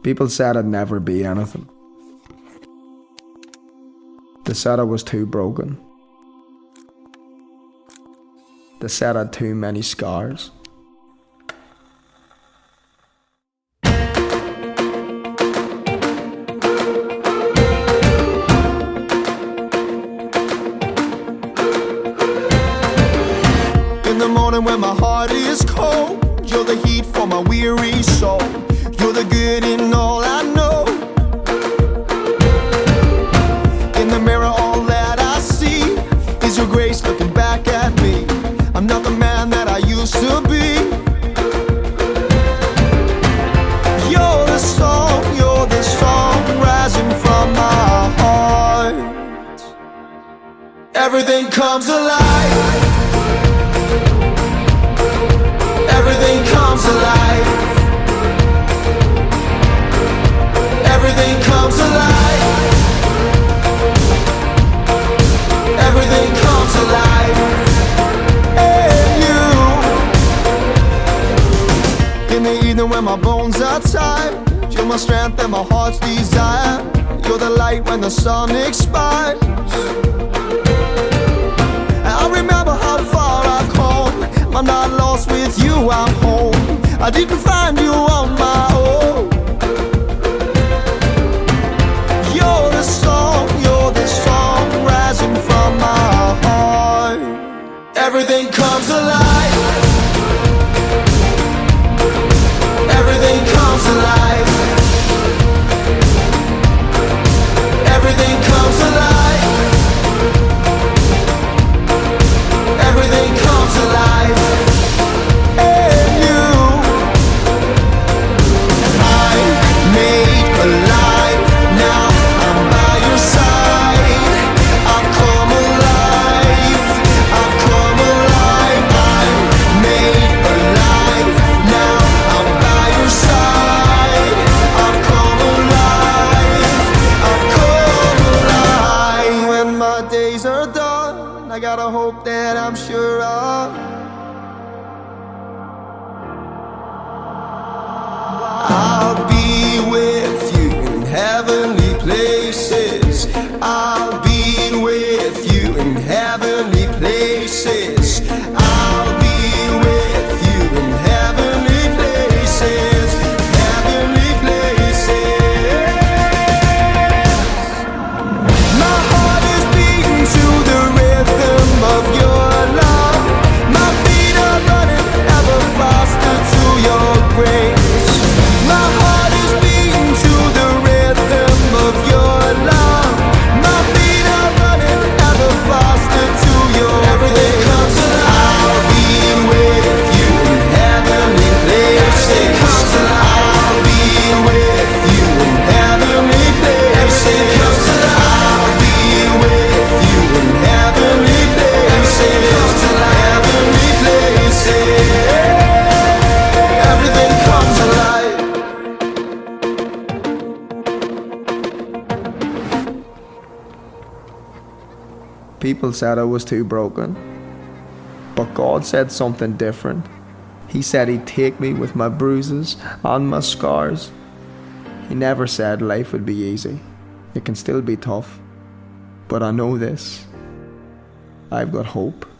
People said I'd never be anything. They said I was too broken. They said I'd too many scars. In the morning when my heart is cold, you're the heat for my weary soul. You're the good in all I know. In the mirror all that I see is your grace looking back at me. I'm not the man that I used to be. You're the song rising from my heart. Everything comes alive. Everything comes alive. Everything comes alive. Everything comes alive. And you. In the evening when my bones are tired, you're my strength and my heart's desire. You're the light when the sun expires. I remember how far I've come. I'm not lost with you, I'm home. I didn't find you on my own. You're the song rising from my heart. Everything comes alive. Everything comes alive. Everything comes alive. Everything comes alive. And you, I'm made alive. Now I'm by your side. I've come alive. I've come alive. I'm made alive. Now I'm by your side. I've come alive. I've come alive. When my days are done, I got a hope that I'm sure of. I'll be with you in heavenly places. I'll be with you in heavenly places. I'll be with you in heavenly places. Heavenly places. My heart is beating to the rhythm of your love. My feet are running ever faster to your grace. My heart is beating to the rhythm of your love. My feet are running ever faster to your everything comes alive. I'll be with you in heavenly places. I'll be with you in heavenly places. I'll be with you in heavenly places. Heavenly places. Everything comes alive. People said I was too broken, but God said something different. He said He'd take me with my bruises and my scars. He never said life would be easy. It can still be tough, but I know this: I've got hope.